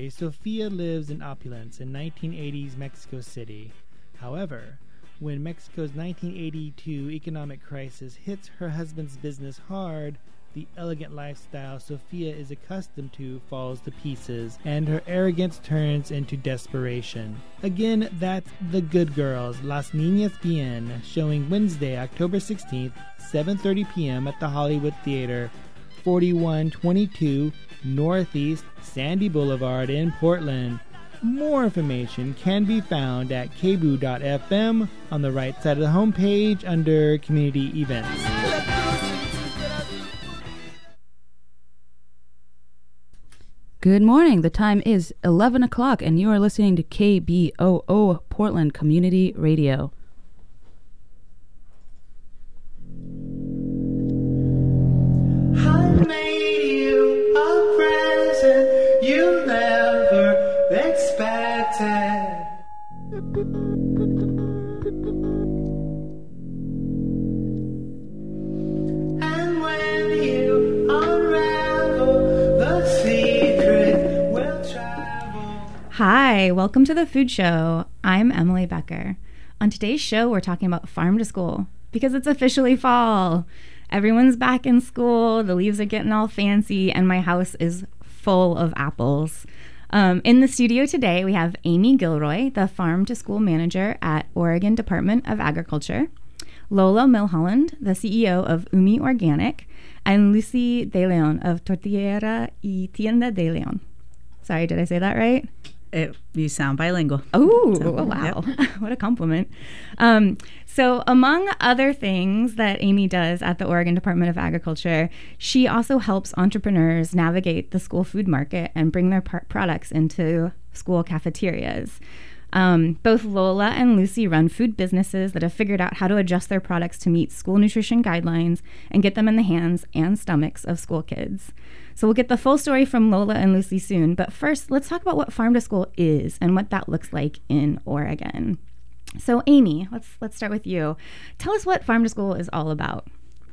Sophia lives in opulence in 1980s Mexico City. However, when Mexico's 1982 economic crisis hits her husband's business hard, the elegant lifestyle Sophia is accustomed to falls to pieces, and her arrogance turns into desperation. Again, that's The Good Girls, Las Niñas Bien, showing Wednesday, October 16th, 7:30 p.m. at the Hollywood Theater, 4122 Northeast Sandy Boulevard in Portland. More information can be found at kboo.fm on the right side of the homepage under Community Events. Good morning. The time is 11 o'clock, and you are listening to KBOO Portland Community Radio. I made you a present you never expected. And when you unravel the secret will travel. Hi, welcome to the Food Show. I'm Emily Becker. On today's show, we're talking about farm to school because it's officially fall. Everyone's back in school, the leaves are getting all fancy, and my house is full of apples. In the studio today, we have Amy Gilroy, the Farm to School Manager at Oregon Department of Agriculture, Lola Milholland, the CEO of Umi Organic, and Lucy De Leon of Tortillera y Tienda de Leon. Sorry, did I say that right? You sound bilingual. Oh, So, wow. yep. What a compliment. So among other things that Amy does at the Oregon Department of Agriculture, she also helps entrepreneurs navigate the school food market and bring their products into school cafeterias. Both Lola and Lucy run food businesses that have figured out how to adjust their products to meet school nutrition guidelines and get them in the hands and stomachs of school kids. So we'll get the full story from Lola and Lucy soon, but first let's talk about what Farm to School is and what that looks like in Oregon. So Amy, let's start with you. Tell us what Farm to School is all about.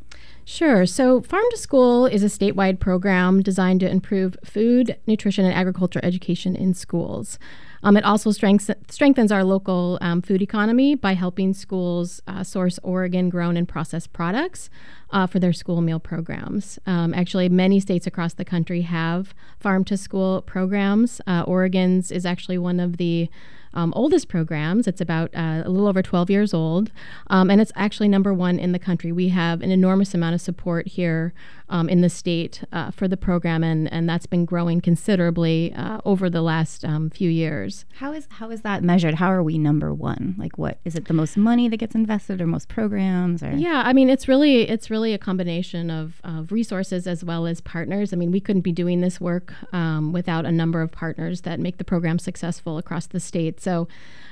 Sure. So Farm to School is a statewide program designed to improve food, nutrition, and agriculture education in schools. It also strengthens our local food economy by helping schools source Oregon-grown and processed products for their school meal programs. Actually, many states across the country have farm-to-school programs. Oregon's is actually one of the oldest programs. It's about a little over 12 years old, and it's actually number one in the country. We have an enormous amount of support here in the state for the program, and that's been growing considerably over the last few years. How is that measured? How are we number one? Like, what is it? The most money that gets invested, or most programs? Or Yeah, I mean, it's really a combination of resources as well as partners. I mean, we couldn't be doing this work without a number of partners that make the program successful across the state. So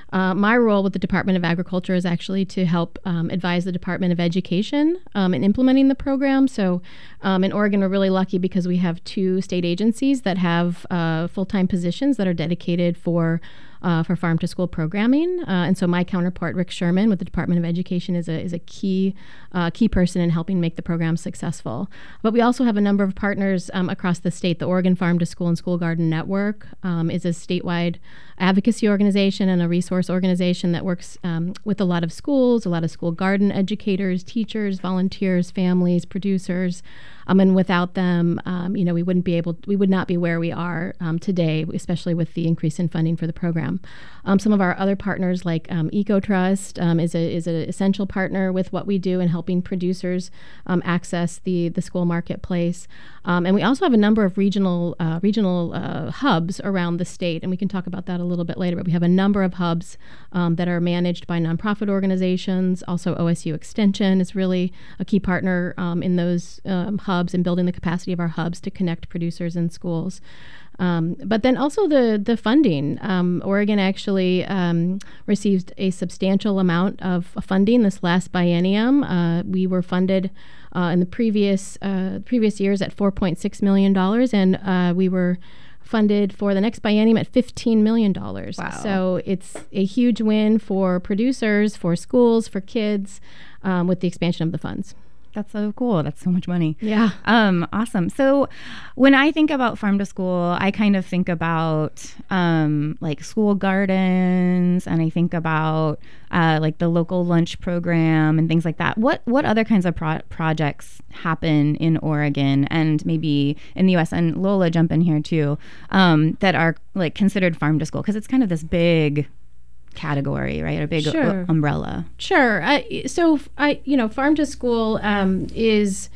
my role with the Department of Agriculture is actually to help advise the Department of Education in implementing the program. So in Oregon, we're really lucky because we have two state agencies that have full-time positions that are dedicated for farm-to-school programming. And so my counterpart, Rick Sherman, with the Department of Education, is a key person in helping make the program successful. But we also have a number of partners across the state. The Oregon Farm to School and School Garden Network is a statewide advocacy organization and a resource organization that works with a lot of schools, a lot of school garden educators, teachers, volunteers, families, producers. And without them, we would not be where we are today, especially with the increase in funding for the program. Some of our other partners, like EcoTrust, is an essential partner with what we do in helping producers access the school marketplace. And we also have a number of regional hubs around the state, and we can talk about that a little bit later. But we have a number of hubs that are managed by nonprofit organizations. Also, OSU Extension is really a key partner in those hubs and building the capacity of our hubs to connect producers and schools. But then also the funding. Oregon actually received a substantial amount of funding this last biennium. We were funded in the previous years at $4.6 million, and we were funded for the next biennium at $15 million. Wow. So it's a huge win for producers, for schools, for kids, with the expansion of the funds. That's so cool. That's so much money. Yeah. Awesome. So when I think about farm to school, I kind of think about like school gardens, and I think about like the local lunch program and things like that. What other kinds of projects happen in Oregon and maybe in the U.S., and Lola, jump in here too, that are like considered farm to school? Because it's kind of this big category, right? A big umbrella. Sure. Farm to school is,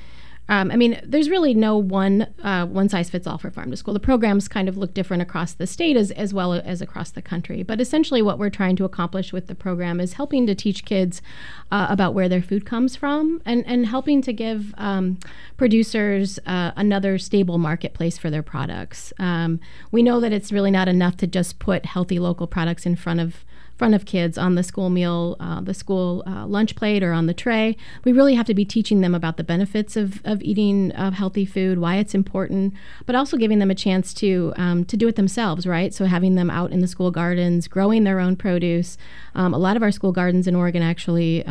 there's really no one size fits all for farm to school. The programs kind of look different across the state as well as across the country. But essentially what we're trying to accomplish with the program is helping to teach kids about where their food comes from, and helping to give producers another stable marketplace for their products. We know that it's really not enough to just put healthy local products in front of kids on the school meal, the school lunch plate, or on the tray. We really have to be teaching them about the benefits of eating healthy food, why it's important, but also giving them a chance to do it themselves, right? So having them out in the school gardens, growing their own produce. A lot of our school gardens in Oregon actually,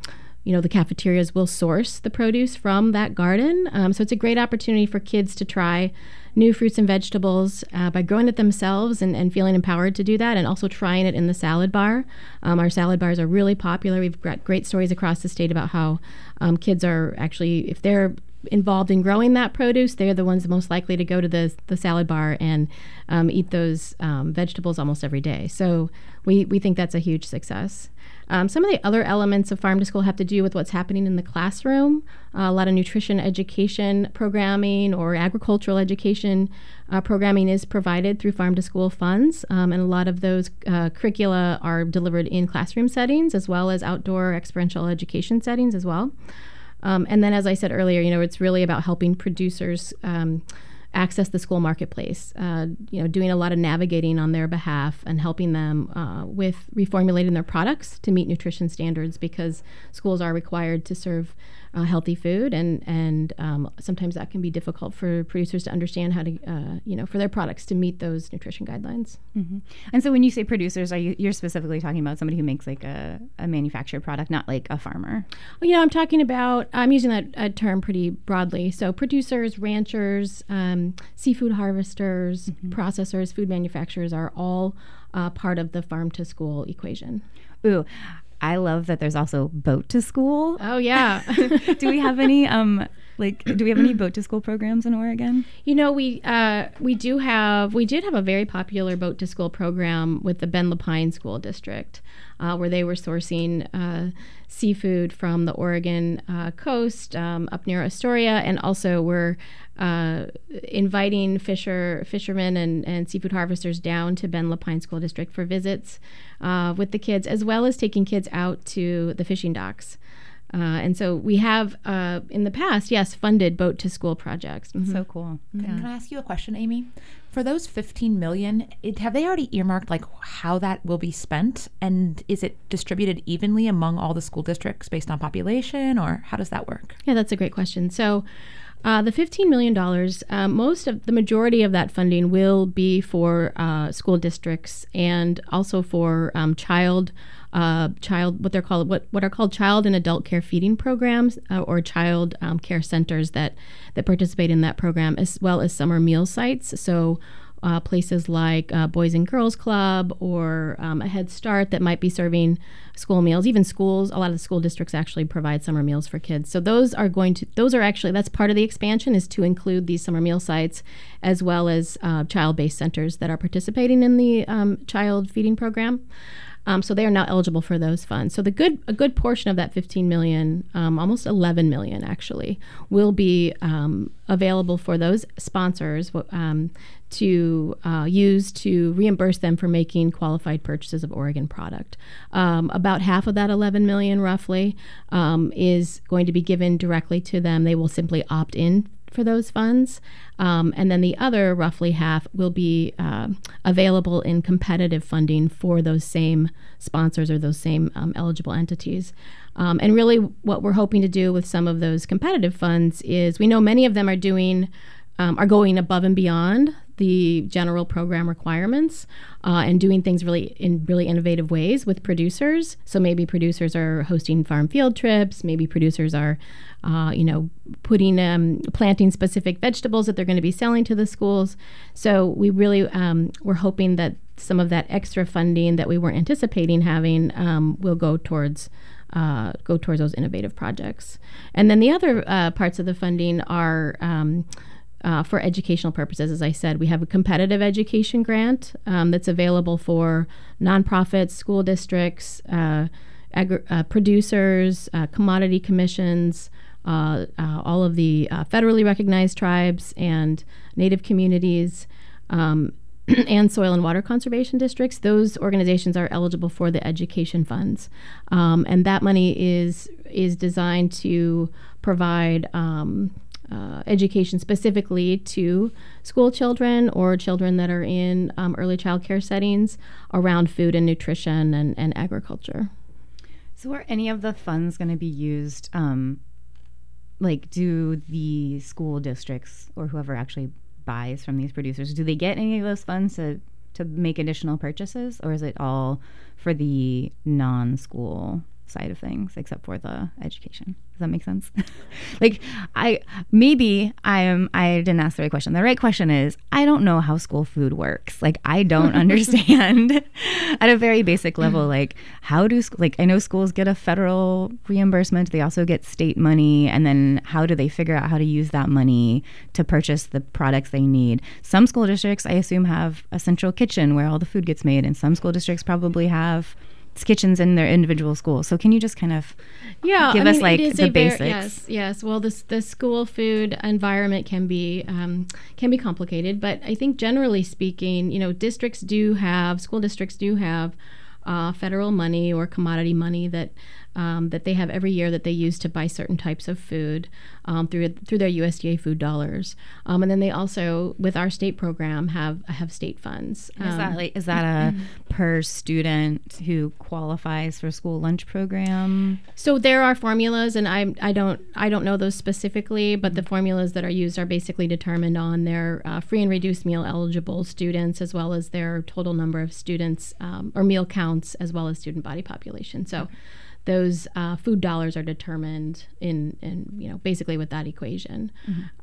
the cafeterias will source the produce from that garden. So it's a great opportunity for kids to try new fruits and vegetables by growing it themselves and feeling empowered to do that, and also trying it in the salad bar. Our salad bars are really popular. We've got great stories across the state about how kids are actually, if they're involved in growing that produce, they're the ones most likely to go to the salad bar and eat those vegetables almost every day. So we think that's a huge success. Some of the other elements of farm to school have to do with what's happening in the classroom. A lot of nutrition education programming or agricultural education programming is provided through farm to school funds, and a lot of those curricula are delivered in classroom settings as well as outdoor experiential education settings as well. And then, as I said earlier, it's really about helping producers access the school marketplace, doing a lot of navigating on their behalf and helping them with reformulating their products to meet nutrition standards, because schools are required to serve healthy food, and sometimes that can be difficult for producers to understand how to, for their products to meet those nutrition guidelines. Mm-hmm. And so when you say producers, you're specifically talking about somebody who makes like a manufactured product, not like a farmer? Well, I'm using that term pretty broadly. So producers, ranchers, seafood harvesters, processors, food manufacturers are all part of the farm to school equation. Ooh, I love that there's also boat to school. Oh yeah. Do we have any boat to school programs in Oregon? We did have a very popular boat to school program with the Ben Lapine School District, where they were sourcing seafood from the Oregon coast up near Astoria, and also were inviting fishermen and seafood harvesters down to Ben Lapine School District for visits with the kids, as well as taking kids out to the fishing docks. And so we have, in the past, funded boat to school projects. Mm-hmm. So cool. Yeah. Can I ask you a question, Amy? For those $15 million, have they already earmarked like how that will be spent? And is it distributed evenly among all the school districts based on population, or how does that work? Yeah, that's a great question. So the $15 million, the majority of that funding will be for school districts, and also for what are called child and adult care feeding programs, or child care centers that participate in that program, as well as summer meal sites. So places like Boys and Girls Club or a Head Start that might be serving school meals. Even schools, a lot of the school districts actually provide summer meals for kids. So that's part of the expansion, is to include these summer meal sites, as well as child-based centers that are participating in the child feeding program. So they are now eligible for those funds. So a good portion of that $15 million, almost $11 million actually, will be available for those sponsors to use to reimburse them for making qualified purchases of Oregon product. About half of that $11 million, roughly, is going to be given directly to them. They will simply opt in for those funds. And then the other roughly half will be available in competitive funding for those same sponsors or those same eligible entities. And really what we're hoping to do with some of those competitive funds is, we know many of them are going above and beyond the general program requirements and doing things really innovative ways with producers. So maybe producers are hosting farm field trips. Maybe producers are, planting specific vegetables that they're going to be selling to the schools. So we really we're hoping that some of that extra funding that we weren't anticipating having will go towards those innovative projects. And then the other parts of the funding are for educational purposes. As I said, we have a competitive education grant that's available for nonprofits, school districts, producers, commodity commissions, all of the federally recognized tribes and Native communities, and soil and water conservation districts. Those organizations are eligible for the education funds, and that money is designed to provide education specifically to school children or children that are in early child care settings around food and nutrition and agriculture. So are any of the funds going to be used, do the school districts or whoever actually buys from these producers, do they get any of those funds to make additional purchases, or is it all for the non-school side of things except for the education? Does that make sense? I didn't ask the right question. The right question is, I don't know how school food works. I don't understand at a very basic level, how do I know schools get a federal reimbursement, they also get state money, and then how do they figure out how to use that money to purchase the products they need? Some school districts, I assume, have a central kitchen where all the food gets made, and some school districts probably have kitchens in their individual schools. So can you just kind of give us the basics? Yes. Well, the school food environment can be complicated, but I think generally speaking, school districts do have federal money or commodity money that they have every year that they use to buy certain types of food through their USDA food dollars, and then they also, with our state program, have state funds. Is that a per student who qualifies for school lunch program? So there are formulas, and I don't know those specifically, but the formulas that are used are basically determined on their free and reduced meal eligible students, as well as their total number of students or meal counts, as well as student body population. So those food dollars are determined in basically with that equation.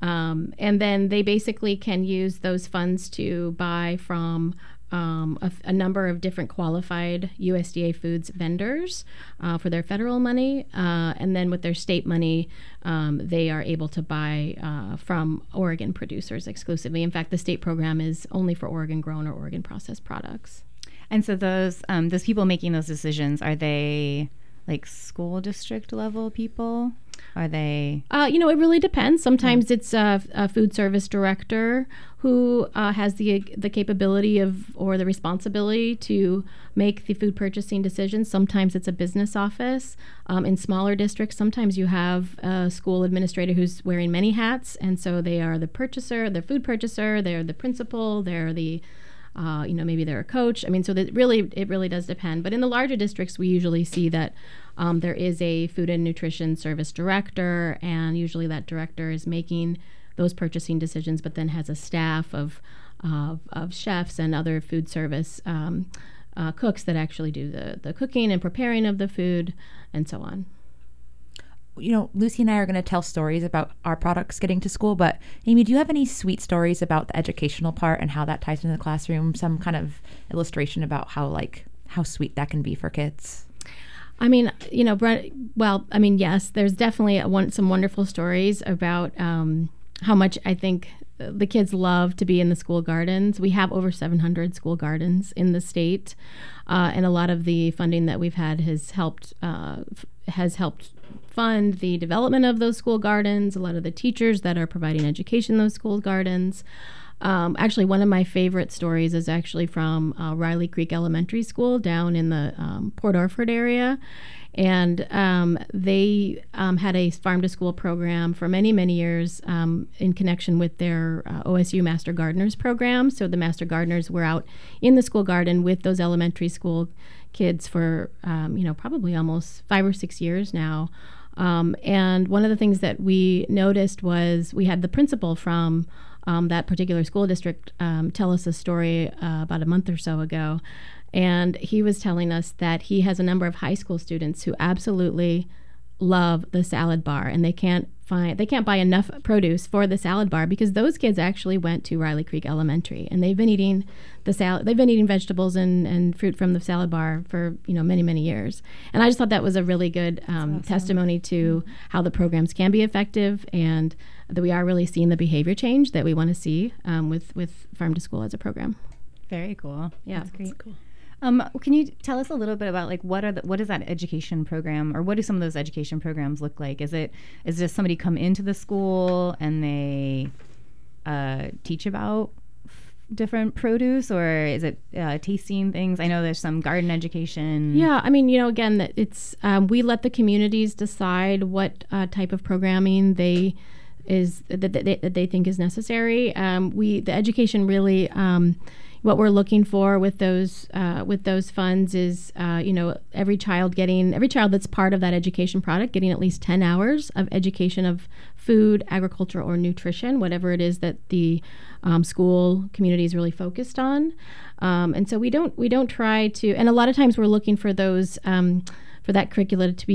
And then they basically can use those funds to buy from a number of different qualified USDA foods vendors for their federal money. And then with their state money, they are able to buy from Oregon producers exclusively. In fact, the state program is only for Oregon grown or Oregon processed products. And so those people making those decisions, are they school district level people? Are they? It really depends. Sometimes it's a food service director who has the capability or the responsibility to make the food purchasing decisions. Sometimes it's a business office. In smaller districts, sometimes you have a school administrator who's wearing many hats, and so they are the purchaser, the food purchaser, they're the principal, they're the maybe they're a coach. So it really does depend. But in the larger districts, we usually see that there is a food and nutrition service director, and usually that director is making those purchasing decisions, but then has a staff of chefs and other food service cooks that actually do the cooking and preparing of the food and so on. Lucy and I are going to tell stories about our products getting to school, but Amy, do you have any sweet stories about the educational part and how that ties into the classroom? Some kind of illustration about how sweet that can be for kids? Yes, there's definitely some wonderful stories about how much I think the kids love to be in the school gardens. We have over 700 school gardens in the state, and a lot of the funding that we've had has helped fund the development of those school gardens, a lot of the teachers that are providing education in those school gardens. Actually, one of my favorite stories is actually from Riley Creek Elementary School down in the Port Orford area. And they had a farm-to-school program for many, many years in connection with their OSU Master Gardeners program. So the Master Gardeners were out in the school garden with those elementary school kids for, probably almost 5 or 6 years now. And one of the things that we noticed was we had the principal from that particular school district tell us a story about a month or so ago. And he was telling us that he has a number of high school students who absolutely love the salad bar, and they can't buy enough produce for the salad bar because those kids actually went to Riley Creek Elementary, and they've been eating vegetables and fruit from the salad bar for many years. And I just thought that was a really good testimony to how the programs can be effective, and that we are really seeing the behavior change that we want to see with Farm to School as a program. Very cool. Yeah, that's great. that's cool. Can you tell us a little bit about what is that education program, or what do some of those education programs look like? Is just somebody come into the school and they teach about different produce, or is it tasting things? I know there's some garden education. Yeah, I mean, again, it's we let the communities decide what type of programming that they think is necessary. The education really. What we're looking for with those funds is, every child that's part of that education product getting at least 10 hours of education of food, agriculture, or nutrition, whatever it is that the school community is really focused on. And so we don't try to, and a lot of times we're looking for those. For that curricula to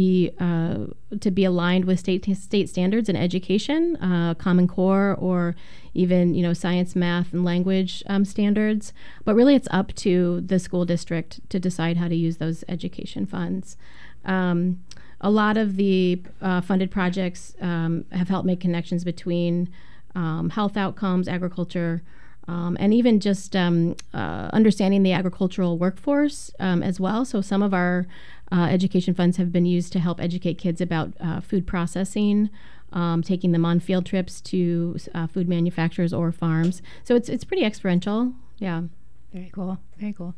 be aligned with state standards in education, Common Core, or even science, math, and language standards. But really, it's up to the school district to decide how to use those education funds. A lot of the funded projects have helped make connections between health outcomes, agriculture, and even just understanding the agricultural workforce as well. So some of our education funds have been used to help educate kids about food processing, taking them on field trips to food manufacturers or farms. So it's pretty experiential. Yeah. Very cool. Very cool.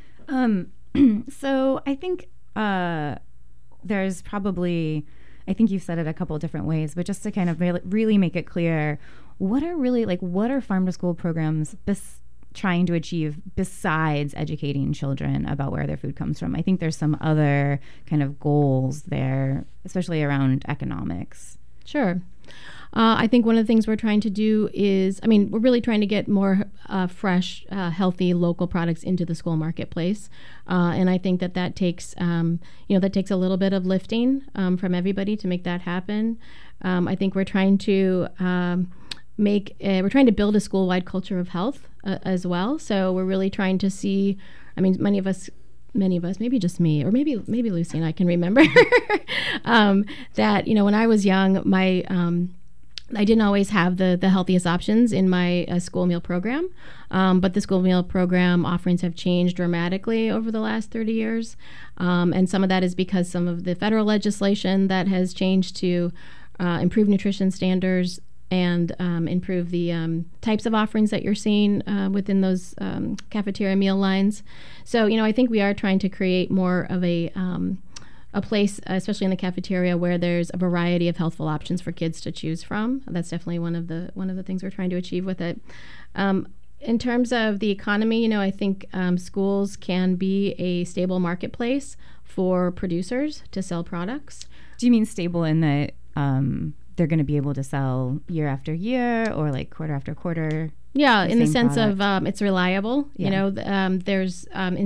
So I think there's probably, I think you've said it a couple of different ways, but just to kind of really make it clear, what are Farm to School programs trying to achieve besides educating children about where their food comes from? I think there's some other kind of goals there, especially around economics. Sure. I think one of the things we're trying to do is, we're really trying to get more fresh, healthy, local products into the school marketplace. And I think that takes, that takes a little bit of lifting from everybody to make that happen. I think we're trying to build a school-wide culture of health as well. So we're really trying to see, many of us, maybe just me, or maybe Lucy and I can remember that, when I was young, I didn't always have the healthiest options in my school meal program, but the school meal program offerings have changed dramatically over the last 30 years. And some of that is because some of the federal legislation that has changed to improve nutrition standards and improve the types of offerings that you're seeing within those cafeteria meal lines. So, I think we are trying to create more of a place, especially in the cafeteria, where there's a variety of healthful options for kids to choose from. That's definitely one of the things we're trying to achieve with it. In terms of the economy, I think schools can be a stable marketplace for producers to sell products. Do you mean stable in that they're going to be able to sell year after year, or like quarter after quarter? Yeah, in the sense product? Of it's reliable. Yeah. There's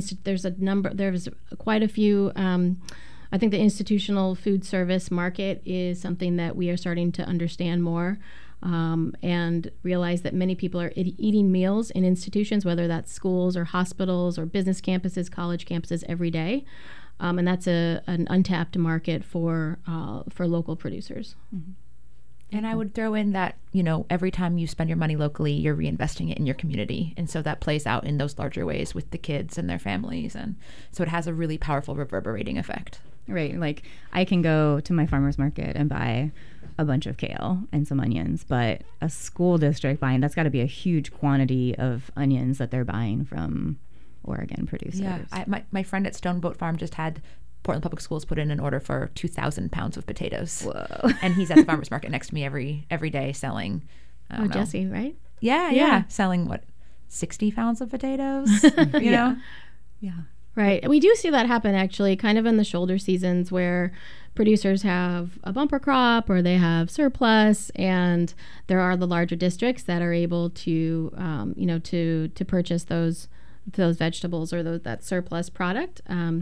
quite a few. I think the institutional food service market is something that we are starting to understand more, and realize that many people are eating meals in institutions, whether that's schools or hospitals or business campuses, college campuses, every day. And that's an untapped market for local producers. Mm-hmm. And I would throw in that, every time you spend your money locally, you're reinvesting it in your community. And so that plays out in those larger ways with the kids and their families. And so it has a really powerful reverberating effect. Right. Like, I can go to my farmer's market and buy a bunch of kale and some onions, but a school district that's got to be a huge quantity of onions that they're buying from Oregon producers. Yeah. My friend at Stoneboat Farm just had Portland Public Schools put in an order for 2,000 pounds of potatoes. Whoa. And he's at the farmer's market next to me every day selling. Jesse, right? Yeah. Selling 60 pounds of potatoes, you know? Yeah. Right. We do see that happen, actually, kind of in the shoulder seasons, where producers have a bumper crop or they have surplus, and there are the larger districts that are able to, to purchase those vegetables or that surplus product.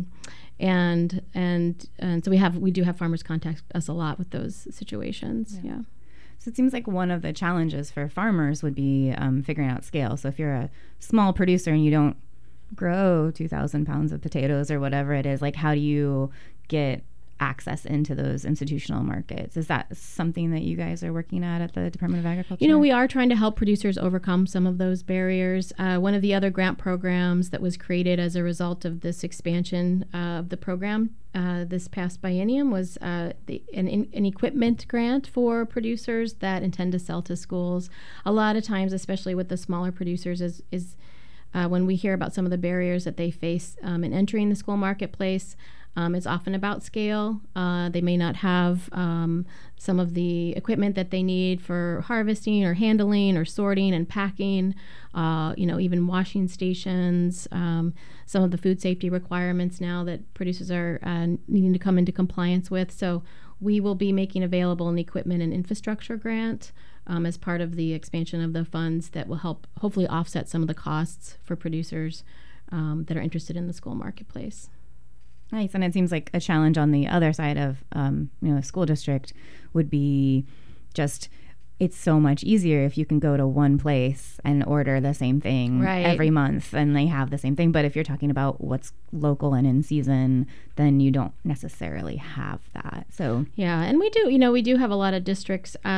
And so we do have farmers contact us a lot with those situations. Yeah. So it seems like one of the challenges for farmers would be figuring out scale. So if you're a small producer and you don't grow 2,000 pounds of potatoes or whatever it is, like how do you get access into those institutional markets? Is that something that you guys are working at the Department of Agriculture? We are trying to help producers overcome some of those barriers. One of the other grant programs that was created as a result of this expansion of the program this past biennium was an equipment grant for producers that intend to sell to schools. A lot of times, especially with the smaller producers, is when we hear about some of the barriers that they face in entering the school marketplace, it's often about scale. They may not have some of the equipment that they need for harvesting or handling or sorting and packing, even washing stations, some of the food safety requirements now that producers are needing to come into compliance with. So we will be making available an equipment and infrastructure grant as part of the expansion of the funds that will help hopefully offset some of the costs for producers that are interested in the school marketplace. Nice. And it seems like a challenge on the other side of, a school district would be just, it's so much easier if you can go to one place and order the same thing every month and they have the same thing. But if you're talking about what's local and in season, then you don't necessarily have that. So yeah, and we do have a lot of districts. We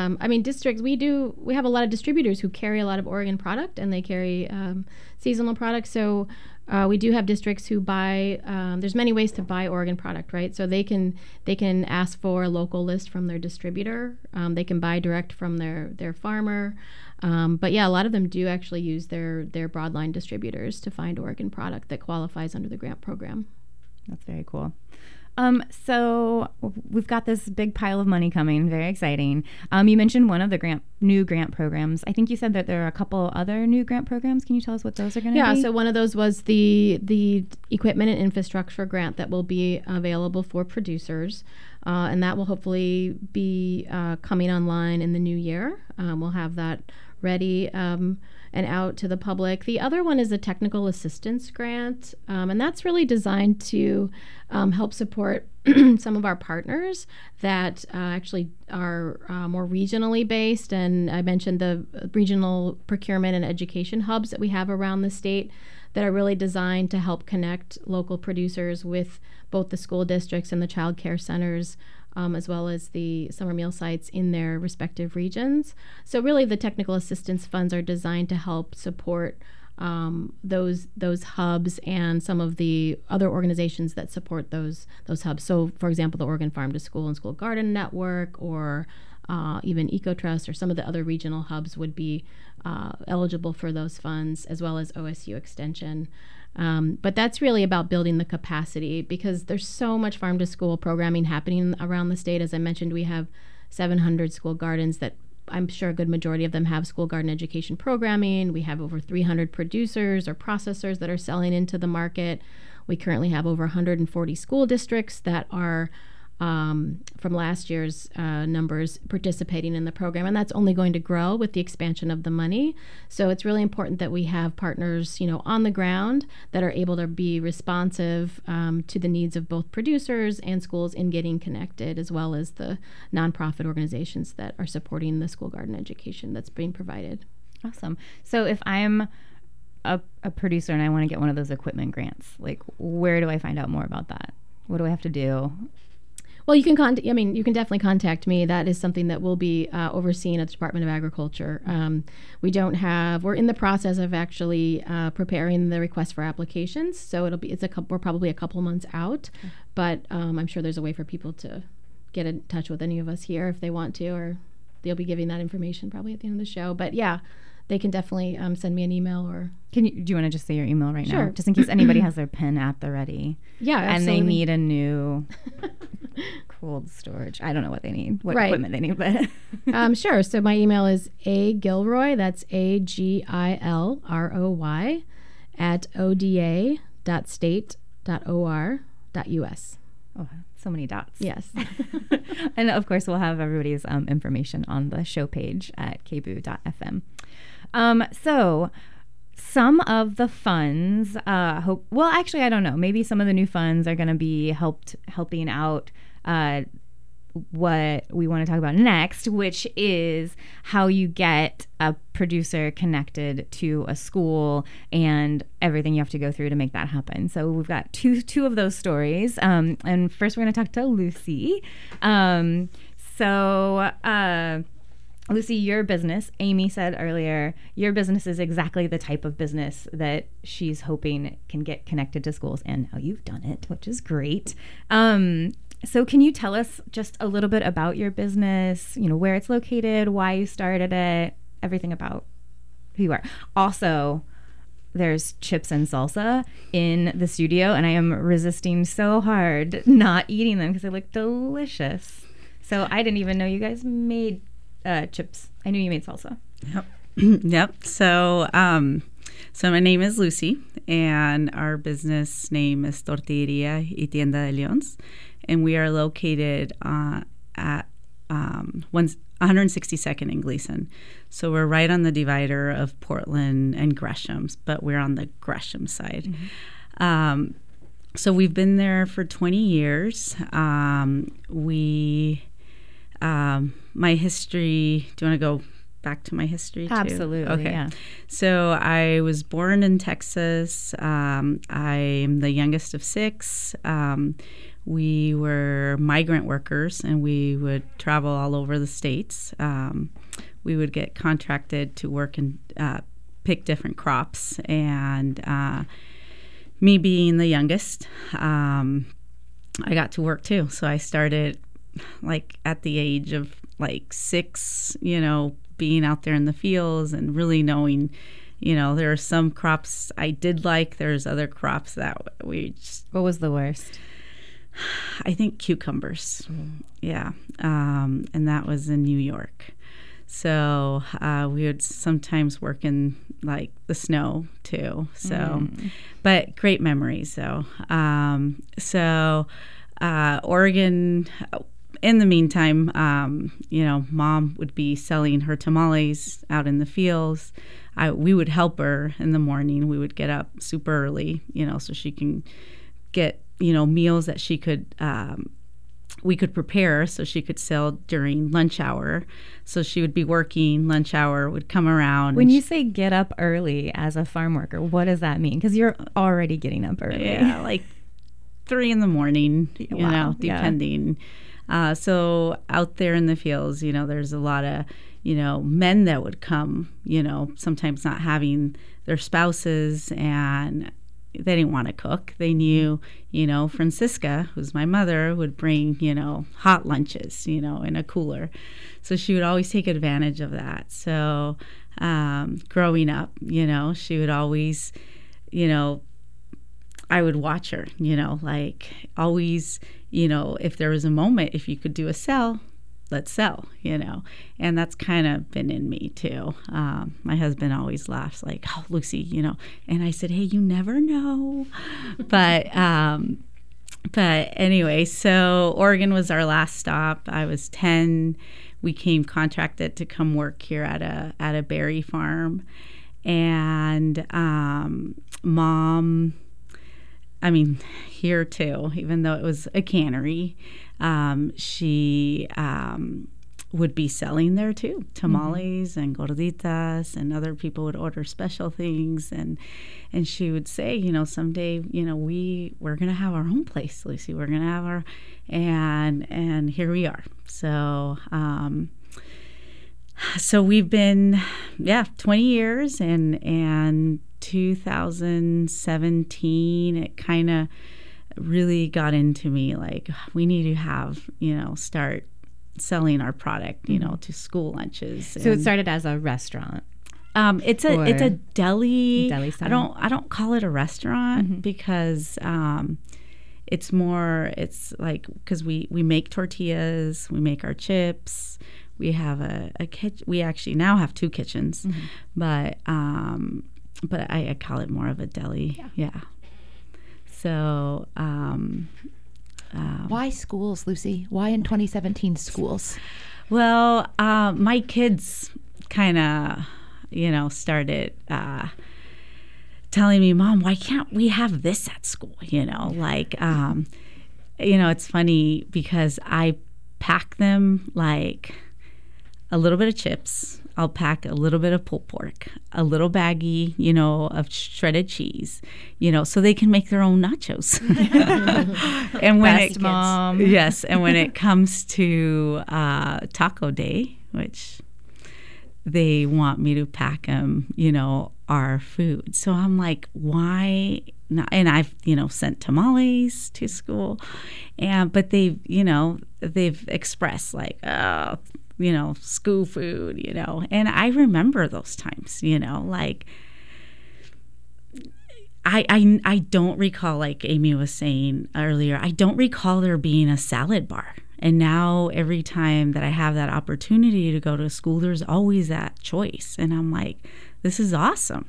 have a lot of distributors who carry a lot of Oregon product and they carry seasonal products. So we do have districts who buy. There's many ways to buy Oregon product, right? So they can ask for a local list from their distributor. They can buy direct from their farmer. But yeah, a lot of them do actually use their broadline distributors to find Oregon product that qualifies under the grant program. That's very cool. So we've got this big pile of money coming. Very exciting. You mentioned one of the new grant programs. I think you said that there are a couple other new grant programs. Can you tell us what those are going to be? Yeah, so one of those was the equipment and infrastructure grant that will be available for producers. And that will hopefully be coming online in the new year. We'll have that ready and out to the public. The other one is a technical assistance grant, and that's really designed to help support some of our partners that actually are more regionally based. And I mentioned the regional procurement and education hubs that we have around the state that are really designed to help connect local producers with both the school districts and the child care centers, as well as the summer meal sites in their respective regions. So really the technical assistance funds are designed to help support those hubs and some of the other organizations that support those hubs. So for example, the Oregon Farm to School and School Garden Network, or even EcoTrust, or some of the other regional hubs would be eligible for those funds, as well as OSU Extension. But that's really about building the capacity, because there's so much farm to school programming happening around the state. As I mentioned, we have 700 school gardens that I'm sure a good majority of them have school garden education programming. We have over 300 producers or processors that are selling into the market. We currently have over 140 school districts that are from last year's numbers participating in the program, and that's only going to grow with the expansion of the money. So it's really important that we have partners, on the ground that are able to be responsive to the needs of both producers and schools in getting connected, as well as the nonprofit organizations that are supporting the school garden education that's being provided. Awesome. So if I'm a producer and I want to get one of those equipment grants, like where do I find out more about that? What do I have to do? Well, you can you can definitely contact me. That is something that will be overseen at the Department of Agriculture. We're in the process of actually preparing the request for applications. So we're probably a couple months out, but I'm sure there's a way for people to get in touch with any of us here if they want to, or they'll be giving that information probably at the end of the show. But yeah, they can definitely send me an email, or do you want to just say your email right now? Sure. Just in case anybody has their pen at the ready. Yeah, absolutely. And they need a new cold storage. I don't know what they need, what equipment they need, but sure. So my email is agilroy, that's AGILROY, @oda.state.or.us. Oh, So many dots. Yes. And of course, we'll have everybody's information on the show page at kboo.fm. So some of the funds, well, actually, I don't know. Maybe some of the new funds are going to be helping out what we want to talk about next, which is how you get a producer connected to a school and everything you have to go through to make that happen. So we've got two of those stories. And first, we're going to talk to Lucy. Lucy, your business, Amy said earlier, your business is exactly the type of business that she's hoping can get connected to schools. And now you've done it, which is great. So can you tell us just a little bit about your business, where it's located, why you started it, everything about who you are? Also, there's chips and salsa in the studio, and I am resisting so hard not eating them because they look delicious. So I didn't even know you guys made chips. I knew you made salsa. Yep. Yep. So my name is Lucy, and our business name is Tortilleria y Tienda de Leones, and we are located at 162nd and Gleason. So we're right on the divider of Portland and Gresham's, but we're on the Gresham side. Mm-hmm. So we've been there for 20 years. My history, do you want to go back to my history too? Absolutely, okay. Yeah. So I was born in Texas. I'm the youngest of 6. We were migrant workers, and we would travel all over the states. We would get contracted to work and pick different crops. And me being the youngest, I got to work too. So I started at the age of 6, being out there in the fields and really knowing, there are some crops I did like. There's other crops that we just... What was the worst? I think cucumbers. Yeah. And that was in New York. So we would sometimes work in the snow too. So, but great memories though. Oregon, in the meantime, Mom would be selling her tamales out in the fields. We would help her in the morning. We would get up super early, so she can get, meals that she could, we could prepare so she could sell during lunch hour. So she would be working, lunch hour would come around. When you say get up early as a farm worker, what does that mean? Because you're already getting up early. Yeah, 3 a.m, Wow. depending. So out there in the fields, there's a lot of, men that would come, sometimes not having their spouses, and they didn't want to cook. They knew, Francisca, who's my mother, would bring, hot lunches, in a cooler. So she would always take advantage of that. So growing up, she would always, I would watch her, always, if there was a moment, if you could do a sell, let's sell, and that's kind of been in me too. My husband always laughs oh, Lucy, and I said, hey, you never know. But anyway, so Oregon was our last stop. I was 10. We came contracted to come work here at a berry farm, and Mom, here too, even though it was a cannery, she would be selling there too, tamales and gorditas, and other people would order special things, and she would say, someday, we're gonna have our own place, Lucy. We're gonna have our, and here we are. So so we've been 20 years, and 2017 it kind of really got into me, we need to have, start selling our product, to school lunches. So it started as a restaurant. It's a deli. Deli style. I don't call it a restaurant because it's more, it's because we make tortillas, we make our chips, we have a kitchen. We actually now have 2 kitchens, but I call it more of a deli. Yeah. So Why schools, Lucy? Why in 2017 schools? Well, my kids kind of, started telling me, Mom, why can't we have this at school? It's funny because I pack them like a little bit of chips. I'll pack a little bit of pulled pork, a little baggie, of shredded cheese, so they can make their own nachos. And when Best mom. Yes, and when it comes to taco day, which they want me to pack them, our food. So I'm like, why not? And I've, sent tamales to school, but they've expressed like, oh, school food, and I remember those times, like I don't recall, like Amy was saying earlier, I don't recall there being a salad bar. And now every time that I have that opportunity to go to school, there's always that choice. And I'm like, this is awesome,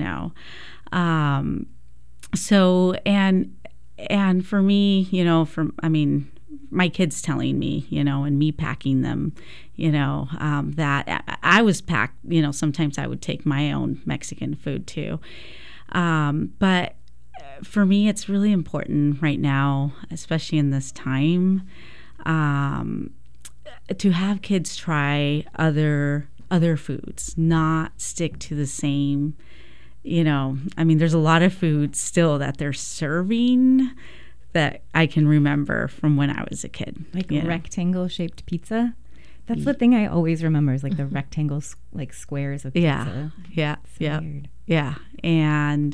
So, and for me, my kids telling me, and me packing them, that I was packed, sometimes I would take my own Mexican food too. But for me, it's really important right now, especially in this time, to have kids try other foods, not stick to the same, there's a lot of food still that they're serving that I can remember from when I was a kid. Like rectangle-shaped pizza? That's the thing I always remember is like the rectangle, like squares of pizza. Yeah. Weird. Yeah. And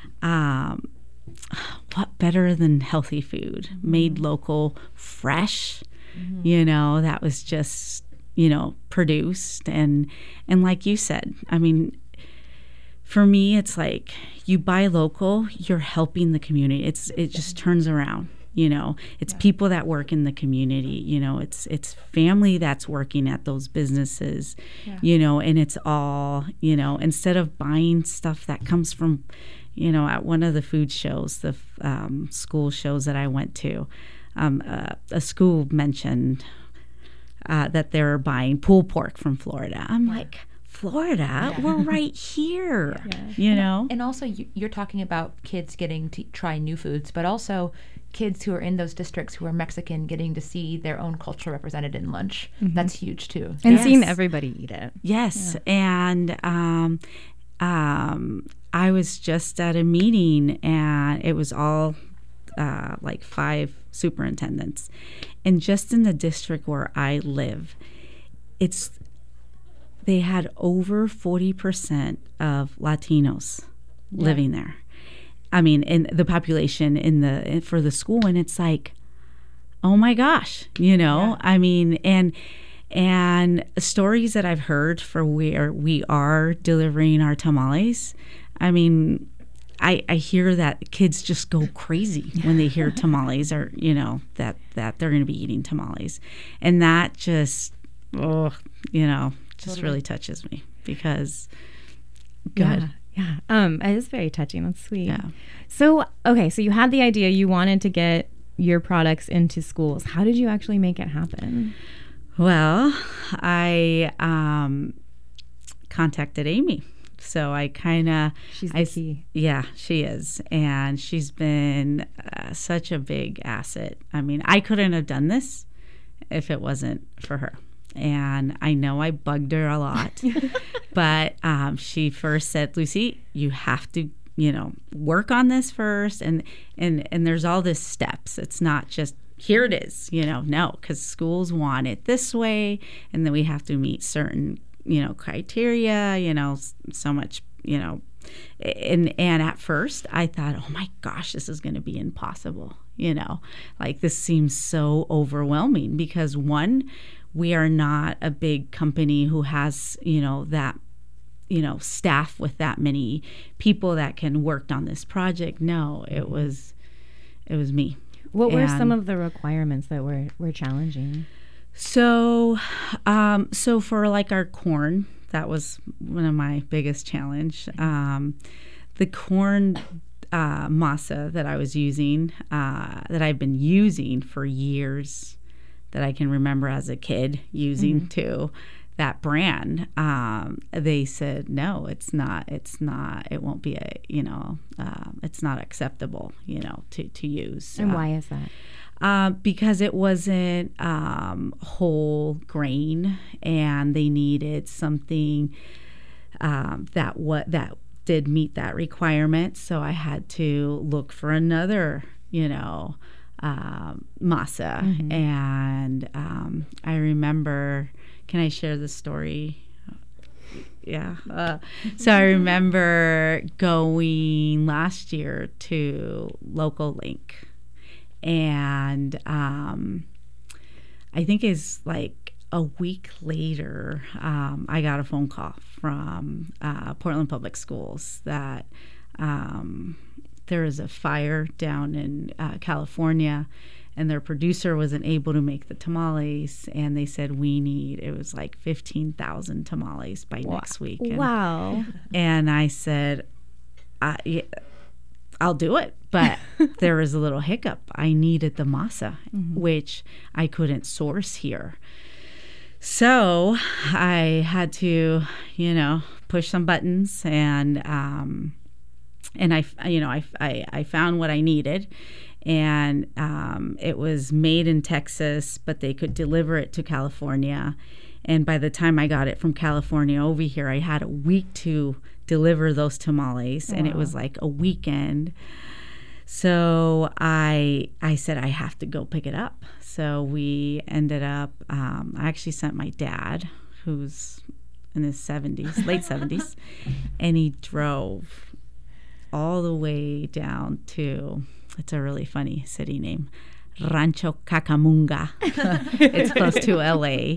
what better than healthy food? Made local, fresh, that was just, produced. And like you said, for me, it's like you buy local, you're helping the community. It just turns around. It's people that work in the community. It's family that's working at those businesses. And it's all instead of buying stuff that comes from, at one of the food shows, the school shows that I went to, a school mentioned that they're buying pulled pork from Florida. I'm like, Florida, we're right here, And also, you're talking about kids getting to try new foods, but also kids who are in those districts who are Mexican getting to see their own culture represented in lunch. That's huge, too. And seeing everybody eat it. Yes. Yeah. And I was just at a meeting, and it was all like 5 superintendents. And just in the district where I live, they had over 40% of Latinos living there. In the population for the school, and it's like, oh my gosh, and stories that I've heard for where we are delivering our tamales. I hear that kids just go crazy when they hear tamales, or that they're going to be eating tamales, and that just really touches me because good. Yeah. It is very touching. That's sweet. Yeah. So, okay. So you had the idea, you wanted to get your products into schools. How did you actually make it happen? Well, I contacted Amy. So I kind of... She's the key. Yeah, she is. And she's been such a big asset. I couldn't have done this if it wasn't for her. And I know I bugged her a lot, but she first said, Lucy, you have to, work on this first. And there's all this steps. It's not just, here it is, no, because schools want it this way. And then we have to meet certain, criteria, so much, and at first I thought, oh my gosh, this is going to be impossible. Like this seems so overwhelming because one, we are not a big company who has, that, staff with that many people that can work on this project. No, it was me. What were some of the requirements that were challenging? So for like our corn, that was one of my biggest challenge. The corn, masa that I was using, that I've been using for years, that I can remember as a kid using too, that brand, they said, no, it's not, it won't be it's not acceptable, to use. And why is that? Because it wasn't whole grain, and they needed something that did meet that requirement. So I had to look for another, masa. And I remember, can I share the story? Yeah. So I remember going last year to Local Link, and I think it's like a week later, I got a phone call from Portland Public Schools that there was a fire down in California, and their producer wasn't able to make the tamales, and they said it was like 15,000 tamales by next week. Wow. And I said, I'll do it. But there was a little hiccup. I needed the masa, which I couldn't source here. So I had to, push some buttons, and I found what I needed, and it was made in Texas, but they could deliver it to California. And by the time I got it from California over here, I had a week to deliver those tamales, and it was like a weekend. So I said, I have to go pick it up. So we ended up, I actually sent my dad, who's in his 70s, late 70s, and he drove all the way down to, it's a really funny city name, Rancho Cacamunga. It's close to LA.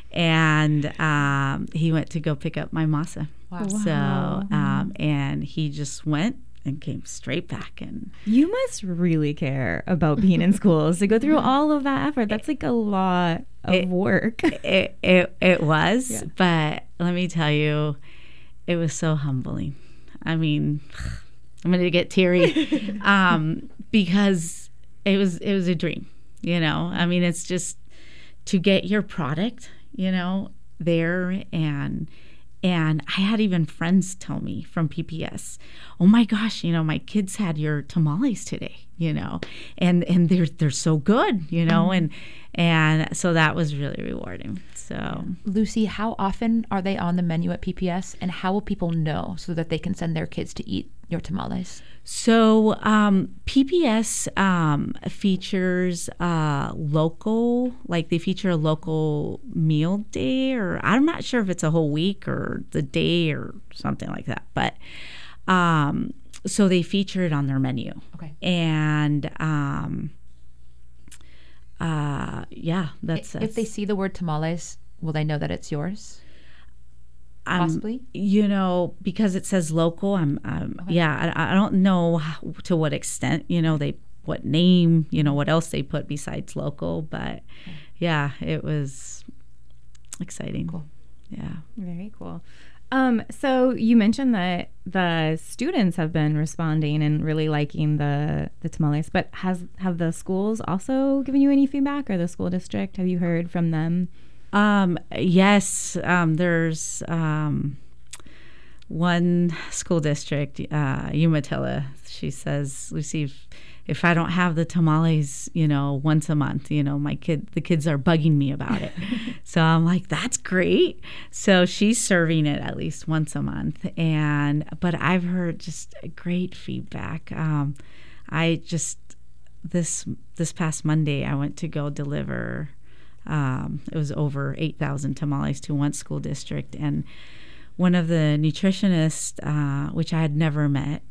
And he went to go pick up my masa. Wow. So, and he just went and came straight back. And You must really care about being in schools to go through all of that effort. That's like a lot of work. It was, Yeah. but let me tell you, it was so humbling. I mean, I'm going to get teary because it was a dream, I mean, it's just to get your product, there. And I had even friends tell me from PPS, oh my gosh, my kids had your tamales today, and they're so good, and so that was really rewarding. So Lucy, how often are they on the menu at PPS, and how will people know so that they can send their kids to eat your tamales? So PPS features local, like they feature a local meal day, or I'm not sure if it's a whole week or the day or something like that. But so they feature it on their menu. Okay. And that's If they see the word tamales, will they know that it's yours? Possibly. Because it says local, I don't know to what extent, what name, what else they put besides local, but yeah, it was exciting. Cool. Yeah. Very cool. So you mentioned that the students have been responding and really liking the tamales, but have the schools also given you any feedback, or the school district? Have you heard from them? Yes, there's one school district, Umatilla. She says, Lucy, if I don't have the tamales, once a month, the kids are bugging me about it. So I'm like, that's great. So she's serving it at least once a month, but I've heard just great feedback. This past Monday, I went to go deliver. It was over 8,000 tamales to one school district, and one of the nutritionists, which I had never met,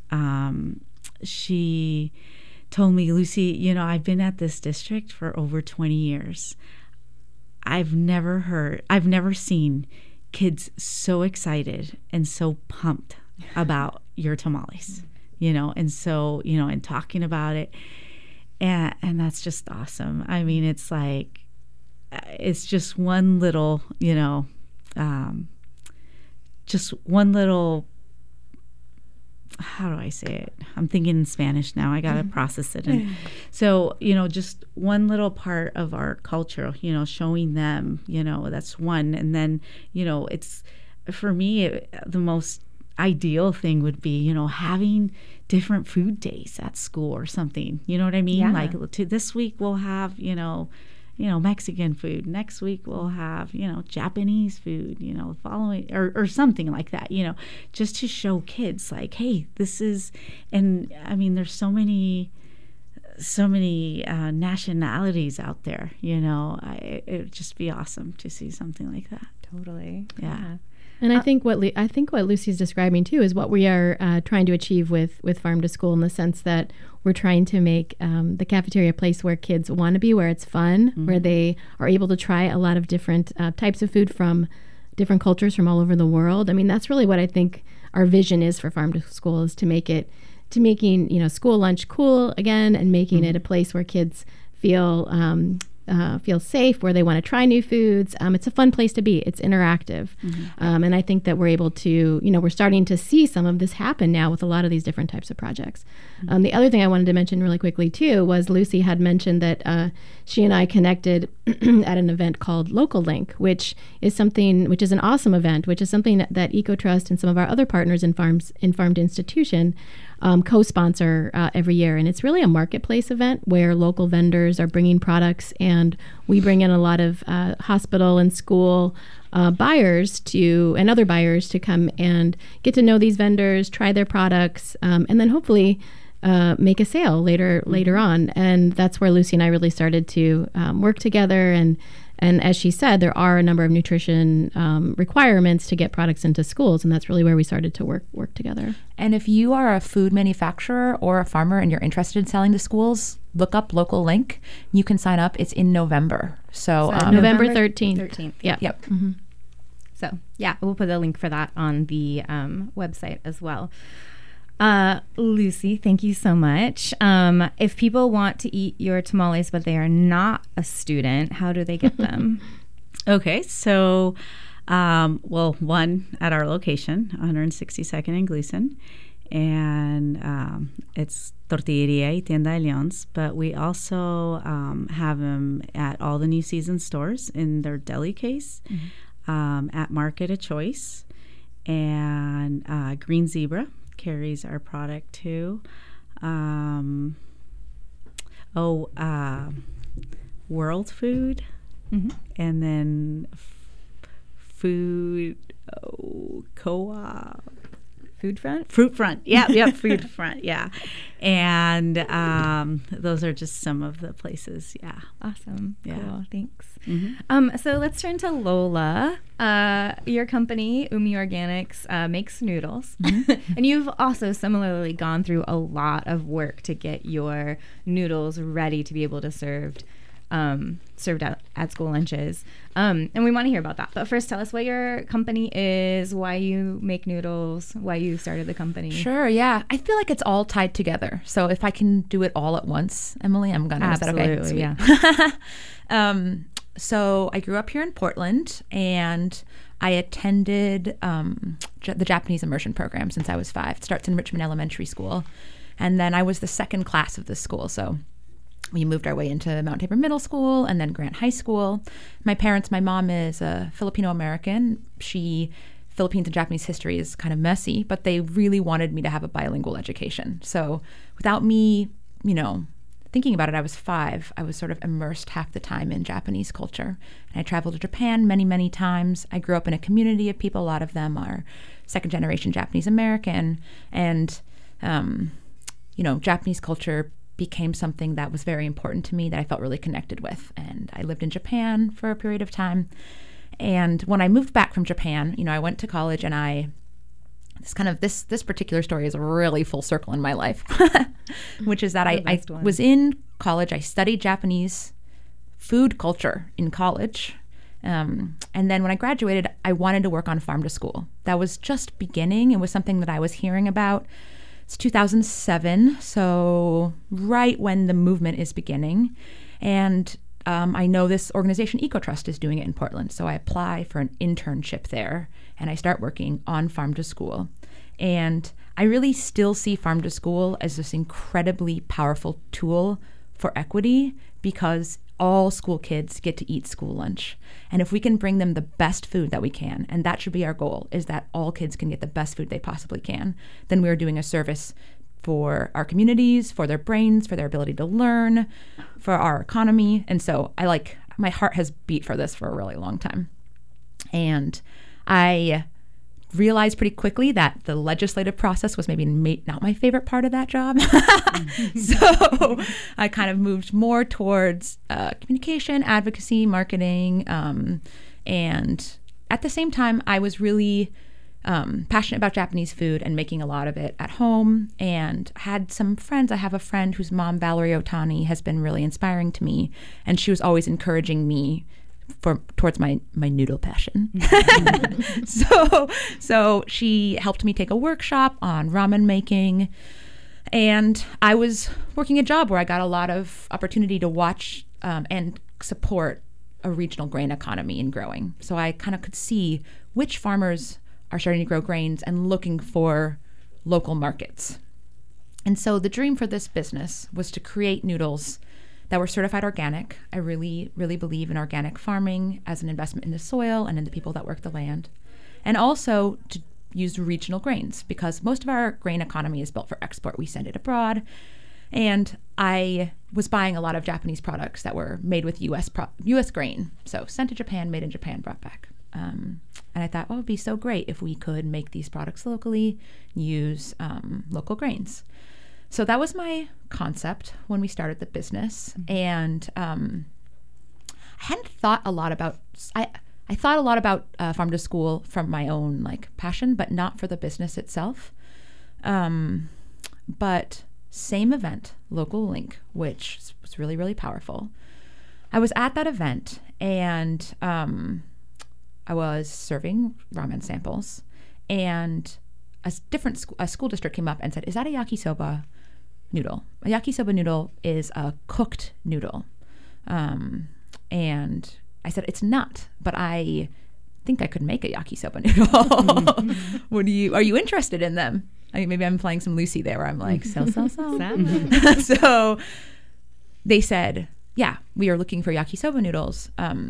she told me, Lucy, I've been at this district for over 20 years. I've never seen kids so excited and so pumped about your tamales, and so, and talking about it. And that's just awesome. I mean, it's like, it's just one little, just one little how do I say it? I'm thinking in Spanish now. I got to process it. And so, just one little part of our culture, showing them, that's one. And then, it's, for me, the most ideal thing would be, having different food days at school or something. You know what I mean? Yeah. Like this week we'll have, Mexican food. Next week we'll have, Japanese food, following or something like that, just to show kids like, hey, this is, and I mean, there's so many nationalities out there, it would just be awesome to see something like that. Totally. Yeah. And I think what Lucy's describing too is what we are trying to achieve with Farm to School, in the sense that we're trying to make the cafeteria a place where kids want to be, where it's fun, where they are able to try a lot of different types of food from different cultures from all over the world. I mean, that's really what I think our vision is for Farm to School, is making school lunch cool again, and making it a place where kids feel safe, where they want to try new foods. It's a fun place to be. It's interactive. And I think that we're able to, we're starting to see some of this happen now with a lot of these different types of projects. The other thing I wanted to mention really quickly too was Lucy had mentioned that she and I connected at an event called Local Link, which is an awesome event, which is something that EcoTrust and some of our other partners in Farmed Institution co-sponsor every year. And it's really a marketplace event where local vendors are bringing products, and we bring in a lot of hospital and school buyers and other buyers to come and get to know these vendors, try their products, and then hopefully make a sale later on. And that's where Lucy and I really started to work together. And as she said, there are a number of nutrition requirements to get products into schools, and that's really where we started to work together. And if you are a food manufacturer or a farmer and you're interested in selling to schools, look up Local Link. You can sign up. It's in November. So November 13th. 13th. Yeah. Yep. Mm-hmm. So, yeah, we'll put a link for that on the website as well. Lucy, thank you so much. If people want to eat your tamales, but they are not a student, how do they get them? Okay, so, one at our location, 162nd and Gleason, and it's Tortilleria y Tienda de Leones, but we also have them at all the New Season stores in their deli case, at Market of Choice, and Green Zebra carries our product too. World Food, and then Food Co-op. Fruit Front? Fruit Front. Yeah, Fruit Front. Yeah. And those are just some of the places. Yeah. Awesome. Yeah. Cool. Thanks. Mm-hmm. So let's turn to Lola. Your company, Umi Organics, makes noodles. And you've also similarly gone through a lot of work to get your noodles ready to be able to served at school lunches. And we want to hear about that. But first, tell us what your company is, why you make noodles, why you started the company. Sure, yeah. I feel like it's all tied together. So if I can do it all at once, Emily, I'm going to. Absolutely, is that yeah. okay? So I grew up here in Portland, and I attended the Japanese immersion program since I was 5. It starts in Richmond Elementary School. And then I was the second class of this school, so we moved our way into Mount Tabor Middle School and then Grant High School. My mom is a Filipino-American. Philippines and Japanese history is kind of messy, but they really wanted me to have a bilingual education. So without me, thinking about it, I was 5. I was sort of immersed half the time in Japanese culture. And I traveled to Japan many, many times. I grew up in a community of people. A lot of them are second-generation Japanese-American. And, Japanese culture became something that was very important to me, that I felt really connected with. And I lived in Japan for a period of time. And when I moved back from Japan, I went to college, and this particular story is really full circle in my life, which is that I was in college. I studied Japanese food culture in college. And then when I graduated, I wanted to work on Farm to School. That was just beginning. It was something that I was hearing about. It's 2007, so right when the movement is beginning. And I know this organization, EcoTrust, is doing it in Portland. So I apply for an internship there, and I start working on Farm to School. And I really still see Farm to School as this incredibly powerful tool for equity, because all school kids get to eat school lunch. And if we can bring them the best food that we can, and that should be our goal, is that all kids can get the best food they possibly can, then we're doing a service for our communities, for their brains, for their ability to learn, for our economy. And so my heart has beat for this for a really long time. And I realized pretty quickly that the legislative process was maybe not my favorite part of that job. So I kind of moved more towards communication, advocacy, marketing. And at the same time, I was really passionate about Japanese food and making a lot of it at home, and had some friends. I have a friend whose mom, Valerie Otani, has been really inspiring to me, and she was always encouraging me towards my noodle passion. So she helped me take a workshop on ramen making, and I was working a job where I got a lot of opportunity to watch and support a regional grain economy in growing. So I kind of could see which farmers are starting to grow grains and looking for local markets. And so the dream for this business was to create noodles that were certified organic. I really, really believe in organic farming as an investment in the soil and in the people that work the land. And also to use regional grains, because most of our grain economy is built for export. We send it abroad. And I was buying a lot of Japanese products that were made with U.S. grain. So sent to Japan, made in Japan, brought back. And I thought, well, it would be so great if we could make these products locally, use local grains. So that was my concept when we started the business. And I hadn't thought a lot about, I thought a lot about Farm to School from my own passion, but not for the business itself. But same event, Local Link, which was really, really powerful. I was at that event, and I was serving ramen samples, and a school district came up and said, "Is that a yakisoba noodle?" A yakisoba noodle is a cooked noodle. And I said, "It's not, but I think I could make a yakisoba noodle. Are you interested in them?" Maybe I'm playing some Lucy there, where I'm like, sell. So they said, "Yeah, we are looking for yakisoba noodles.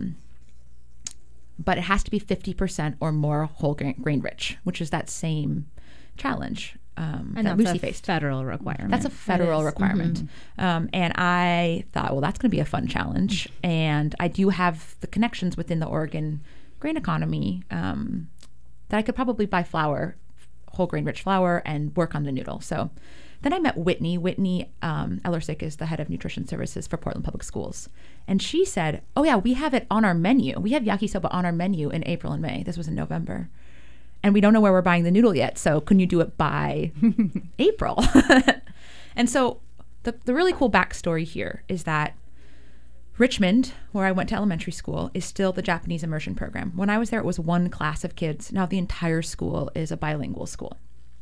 But it has to be 50% or more whole grain rich," which is that same challenge And that that's Lucy a faced. federal requirement. That's a federal requirement. And I thought, well, that's going to be a fun challenge. And I do have the connections within the Oregon grain economy that I could probably buy flour, whole grain rich flour, and work on the noodle. So then I met Whitney. Whitney Ellersick is the head of nutrition services for Portland Public Schools. And she said, "Oh yeah, we have it on our menu. We have yakisoba on our menu in April and May." This was in November. "And we don't know where we're buying the noodle yet. So can you do it by April?" And so the really cool backstory here is that Richmond, where I went to elementary school, is still the Japanese immersion program. When I was there, it was one class of kids. Now the entire school is a bilingual school.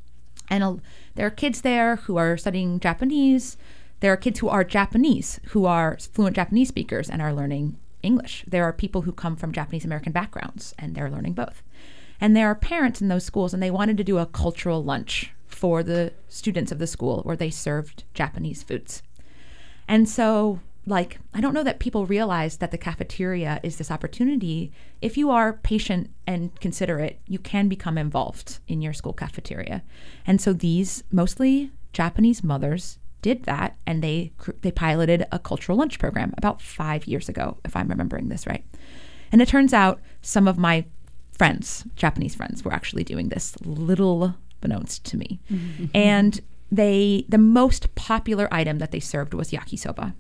And there are kids there who are studying Japanese. There are kids who are Japanese, who are fluent Japanese speakers and are learning English. There are people who come from Japanese American backgrounds, and they're learning both. And there are parents in those schools, and they wanted to do a cultural lunch for the students of the school where they served Japanese foods. And so, I don't know that people realize that the cafeteria is this opportunity. If you are patient and considerate, you can become involved in your school cafeteria. And so these mostly Japanese mothers did that, and they piloted a cultural lunch program about 5 years ago, if I'm remembering this right. And it turns out some of my friends, Japanese friends, were actually doing this, little beknownst to me. And the most popular item that they served was yakisoba.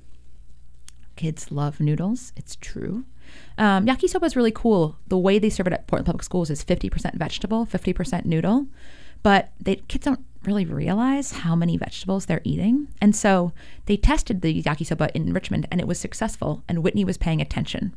Kids love noodles. It's true. Yakisoba is really cool. The way they serve it at Portland Public Schools is 50% vegetable, 50% noodle. But kids don't really realize how many vegetables they're eating. And so they tested the yakisoba in Richmond, and it was successful. And Whitney was paying attention.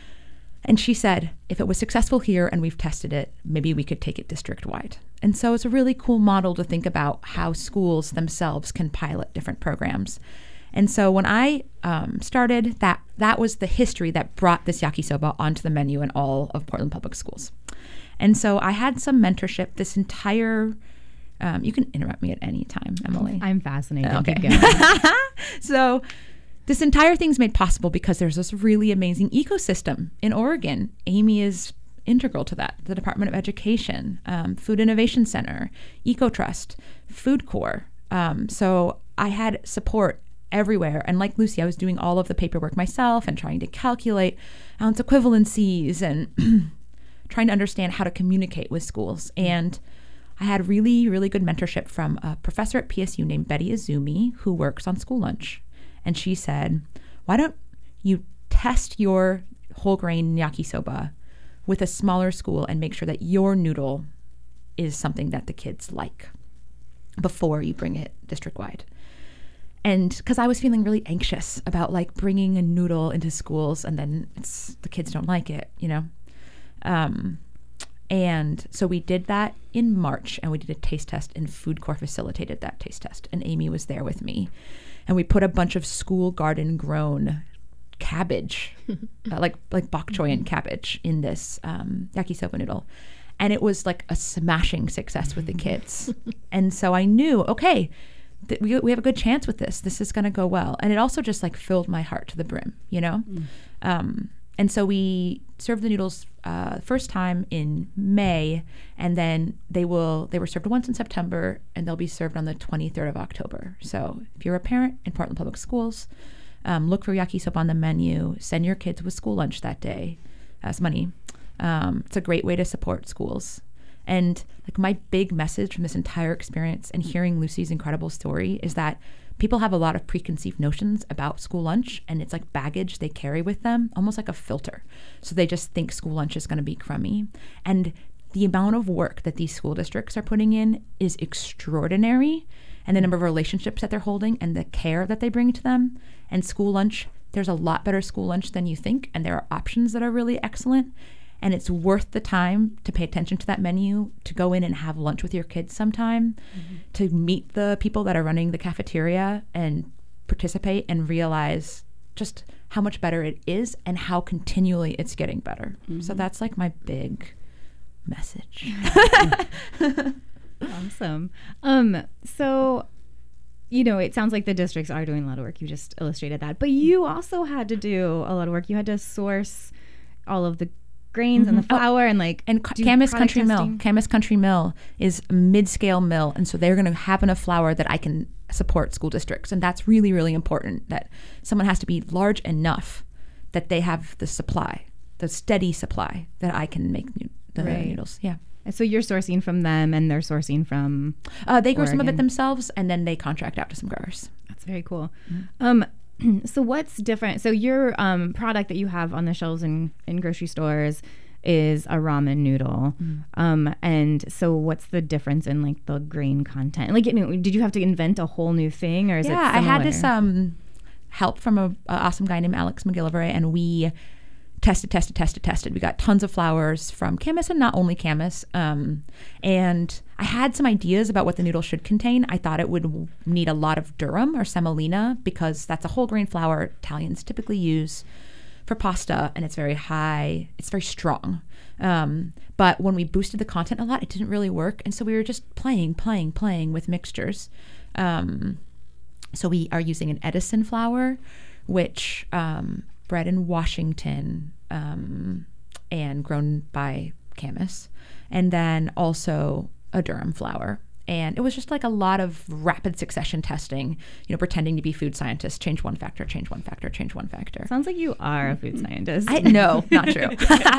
And she said, if it was successful here and we've tested it, maybe we could take it district-wide. And so it's a really cool model to think about how schools themselves can pilot different programs. And so when I started, that was the history that brought this yakisoba onto the menu in all of Portland Public Schools. And so I had some mentorship. This entire You can interrupt me at any time, Emily. I'm fascinated. Okay. Keep going. So this entire thing's made possible because there's this really amazing ecosystem in Oregon. Amy is integral to that. The Department of Education, Food Innovation Center, EcoTrust, Food Corps. So I had support everywhere. And like Lucy, I was doing all of the paperwork myself and trying to calculate ounce equivalencies and trying to understand how to communicate with schools. And I had really, really good mentorship from a professor at PSU named Betty Izumi, who works on school lunch. And she said, why don't you test your whole grain yakisoba with a smaller school and make sure that your noodle is something that the kids like before you bring it district-wide. And because I was feeling really anxious about like bringing a noodle into schools and then the kids don't like it, you know? And so we did that in March, and we did a taste test, and Food Corps facilitated that taste test. And Amy was there with me. And we put a bunch of school garden grown cabbage, like bok choy and cabbage in this yakisoba noodle. And it was like a smashing success with the kids. And so I knew, okay, we have a good chance with this. This is going to go well. And it also just like filled my heart to the brim, you know? And so we served the noodles first time in May, and then they were served once in September, and they'll be served on the 23rd of October. So if you're a parent in Portland Public Schools, look for yakisoba on the menu. Send your kids with school lunch that day as money. It's a great way to support schools. And like my big message from this entire experience and hearing Lucy's incredible story is that people have a lot of preconceived notions about school lunch, and it's like baggage they carry with them, almost like a filter. So they just think school lunch is going to be crummy. And the amount of work that these school districts are putting in is extraordinary, and the number of relationships that they're holding and the care that they bring to them. And school lunch, there's a lot better school lunch than you think, and there are options that are really excellent. And it's worth the time to pay attention to that menu, to go in and have lunch with your kids sometime, to meet the people that are running the cafeteria and participate and realize just how much better it is and how continually it's getting better. So that's like my big message. Awesome. So, you know, it sounds like the districts are doing a lot of work. You just illustrated that. But you also had to do a lot of work. You had to source all of the grains and the flour and Camas Country Mill. Camas Country Mill is a mid-scale mill, and so they're going to have enough flour that I can support school districts, and that's really, really important. That someone has to be large enough that they have the supply, the steady supply that I can make the noodles. Yeah. And so you're sourcing from them, and they're sourcing from. They grow some of it themselves, and then they contract out to some growers. That's very cool. So what's different? So your product that you have on the shelves in grocery stores is a ramen noodle. And so what's the difference in like the grain content? Like, did you have to invent a whole new thing, or is it similar? I had this help from an awesome guy named Alex McGillivray, and we tested. We got tons of flours from Camas, and not only Camas. And I had some ideas about what the noodle should contain. I thought it would need a lot of durum or semolina because that's a whole grain flour Italians typically use for pasta, and it's very high. It's very strong. But when we boosted the content a lot, it didn't really work. And so we were just playing with mixtures. So we are using an Edison flour, which bred in Washington and grown by Camas, and then also a durum flour. And it was just like a lot of rapid succession testing, you know, pretending to be food scientists, change one factor. Sounds like you are a food scientist. No, not true.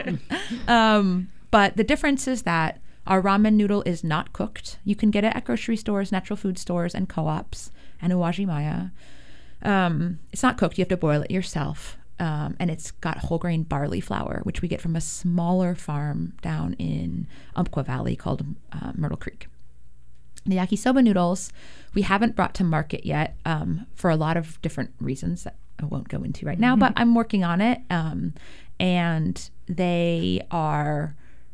But the difference is that our ramen noodle is not cooked. You can get it at grocery stores, natural food stores, and co-ops, and Uwajimaya. It's not cooked. You have to boil it yourself. And it's got whole grain barley flour, which we get from a smaller farm down in Umpqua Valley called Myrtle Creek. The yakisoba noodles we haven't brought to market yet for a lot of different reasons that I won't go into right now, but I'm working on it. And they are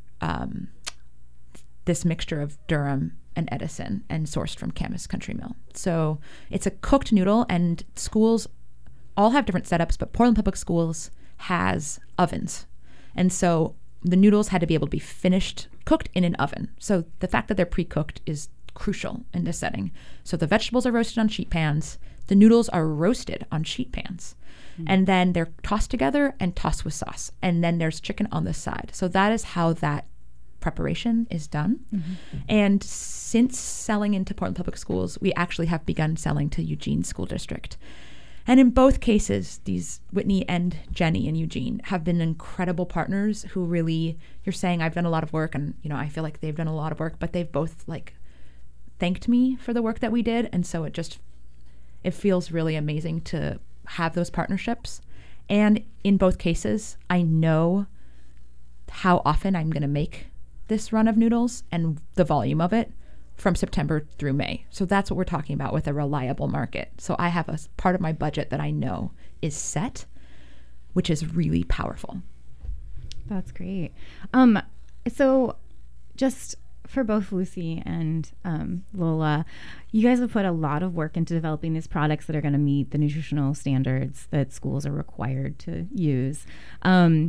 this mixture of durum and Edison and sourced from Camas Country Mill. So it's a cooked noodle, and schools all have different setups, but Portland Public Schools has ovens. And so the noodles had to be able to be cooked in an oven. So the fact that they're pre-cooked is crucial in this setting. So the vegetables are roasted on sheet pans. The noodles are roasted on sheet pans. And then they're tossed together and tossed with sauce. And then there's chicken on the side. So that is how that preparation is done. And since selling into Portland Public Schools, we actually have begun selling to Eugene School District. And in both cases, these Whitney and Jenny in Eugene have been incredible partners who really, you're saying I've done a lot of work, and I feel like they've done a lot of work, but they've both thanked me for the work that we did. And so it feels really amazing to have those partnerships. And in both cases, I know how often I'm going to make this run of noodles and the volume of it from September through May. So that's what we're talking about with a reliable market. So I have a part of my budget that I know is set, which is really powerful. That's great. So just for both Lucy and Lola, you guys have put a lot of work into developing these products that are going to meet the nutritional standards that schools are required to use. And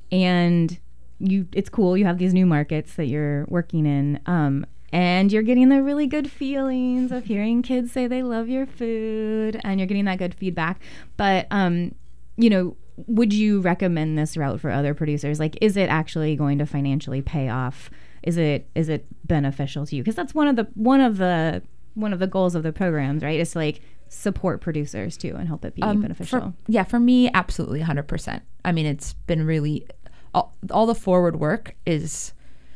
it's cool. You have these new markets that you're working in. And you're getting the really good feelings of hearing kids say they love your food, and you're getting that good feedback. But, would you recommend this route for other producers? Is it actually going to financially pay off? Is it beneficial to you? Because that's one of the goals of the programs, right? Is to support producers too and help it be beneficial. For me, absolutely 100%. I mean, it's been really all the forward work is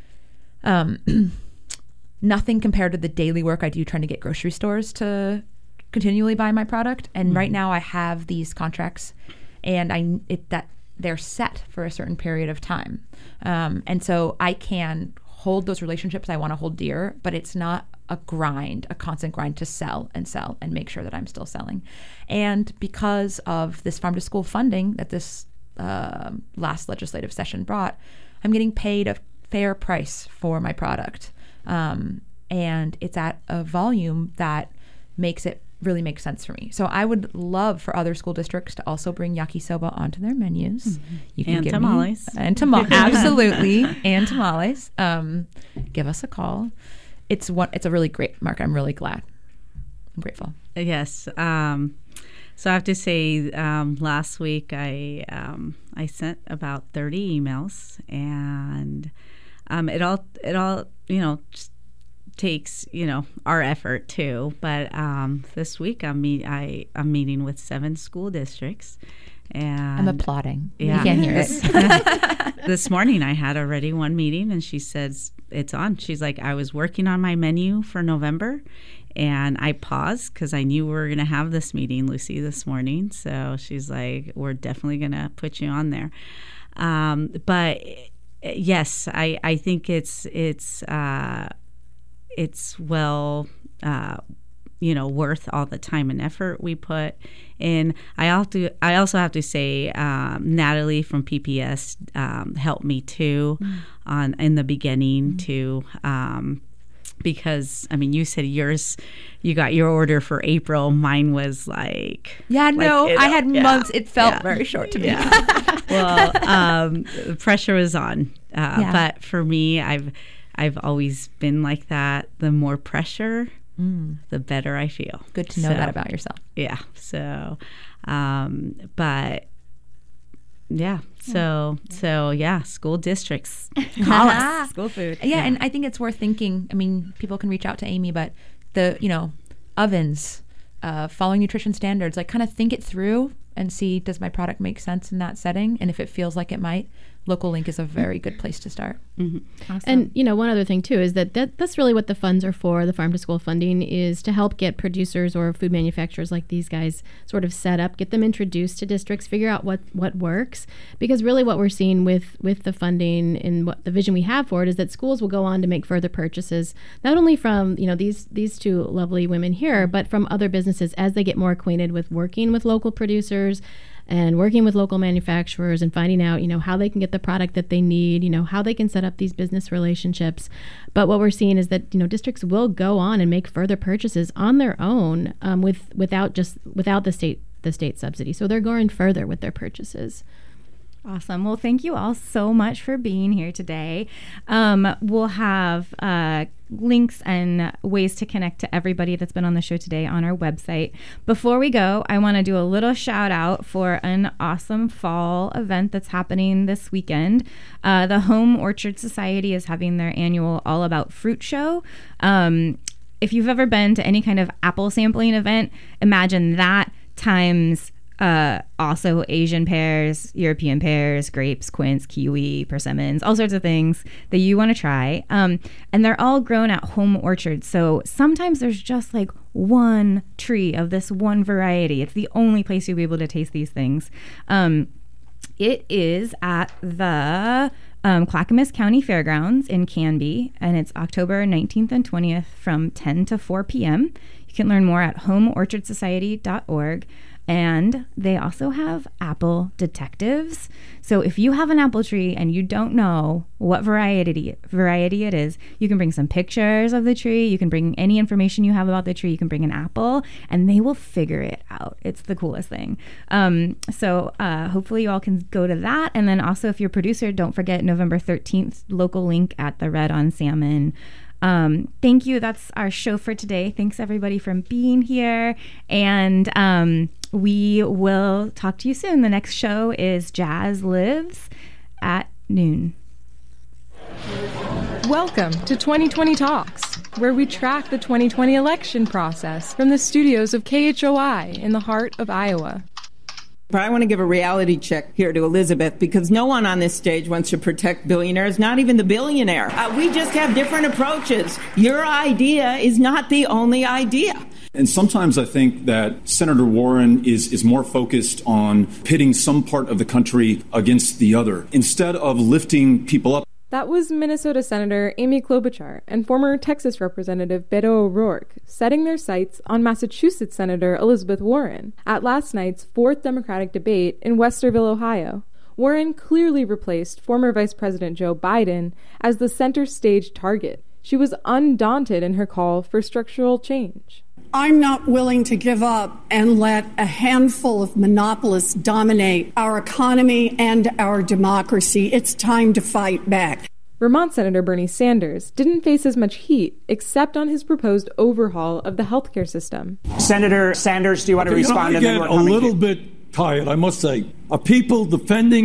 nothing compared to the daily work I do trying to get grocery stores to continually buy my product. And right now I have these contracts, and that they're set for a certain period of time. And so I can hold those relationships I want to hold dear, but it's not a constant grind to sell and make sure that I'm still selling. And because of this farm to school funding that this last legislative session brought, I'm getting paid a fair price for my product. And it's at a volume that really makes sense for me. So I would love for other school districts to also bring yakisoba onto their menus. You can And give tamales. Absolutely. And tamales. Give us a call. It's a really great market. I'm really glad. I'm grateful. Yes. So I have to say, last week I sent about 30 emails, and it all just takes our effort too. But this week I'm meeting with 7 school districts, and I'm applauding. Yeah. You can't hear it. This morning I had already one meeting, and she says it's on. She's like, I was working on my menu for November, and I paused because I knew we were going to have this meeting, Lucy, this morning. So she's like, we're definitely going to put you on there. But yes, I think it's well, worth all the time and effort we put in. I also have to say, Natalie from PPS helped me too in the beginning too. Because you said you got your order for April. Mine was I had months. It felt very short to me. Yeah. Well, the pressure was on. But for me, I've always been like that. The more pressure, the better I feel. Good to know that about yourself. Yeah. So, but yeah. So yeah, school districts call us. School food. Yeah, and I think it's worth thinking. People can reach out to Amy, but the ovens, following nutrition standards, kind of think it through and see, does my product make sense in that setting? And if it feels like it might, Local Link is a very good place to start. Awesome. And one other thing too is that's really what the funds are for. The farm to school funding is to help get producers or food manufacturers like these guys sort of set up, get them introduced to districts, figure out what works. Because really what we're seeing with the funding and what the vision we have for it is that schools will go on to make further purchases, not only from these two lovely women here, but from other businesses as they get more acquainted with working with local producers and working with local manufacturers and finding out, how they can get the product that they need, how they can set up these business relationships. But what we're seeing is that, districts will go on and make further purchases on their own without the state subsidy. So they're going further with their purchases. Awesome. Well, thank you all so much for being here today. We'll have links and ways to connect to everybody that's been on the show today on our website. Before we go, I want to do a little shout out for an awesome fall event that's happening this weekend. The Home Orchard Society is having their annual All About Fruit show. If you've ever been to any kind of apple sampling event, imagine that times also Asian pears, European pears, grapes, quince, kiwi, persimmons, all sorts of things that you want to try. And they're all grown at home orchards. So sometimes there's just like one tree of this one variety. It's the only place you'll be able to taste these things. It is at the Clackamas County Fairgrounds in Canby, and it's October 19th and 20th from 10 to 4 p.m. You can learn more at homeorchardsociety.org. And they also have apple detectives. So if you have an apple tree and you don't know what variety it is, you can bring some pictures of the tree. You can bring any information you have about the tree. You can bring an apple, and they will figure it out. It's the coolest thing. So hopefully you all can go to that. And then also, if you're a producer, don't forget November 13th, local link at the Red on Salmon. Thank you. That's our show for today. Thanks everybody for being here. And we will talk to you soon. The next show is Jazz Lives at noon. Welcome to 2020 Talks, where we track the 2020 election process from the studios of KHOI in the heart of Iowa. But I want to give a reality check here to Elizabeth, because no one on this stage wants to protect billionaires, not even the billionaire. We just have different approaches. Your idea is not the only idea. And sometimes I think that Senator Warren is more focused on pitting some part of the country against the other, instead of lifting people up. That was Minnesota Senator Amy Klobuchar and former Texas Representative Beto O'Rourke setting their sights on Massachusetts Senator Elizabeth Warren at last night's 4th Democratic debate in Westerville, Ohio. Warren clearly replaced former Vice President Joe Biden as the center stage target. She was undaunted in her call for structural change. I'm not willing to give up and let a handful of monopolists dominate our economy and our democracy. It's time to fight back. Vermont Senator Bernie Sanders didn't face as much heat except on his proposed overhaul of the healthcare system. Senator Sanders, do you want to respond? I get a little bit tired, I must say, of people defending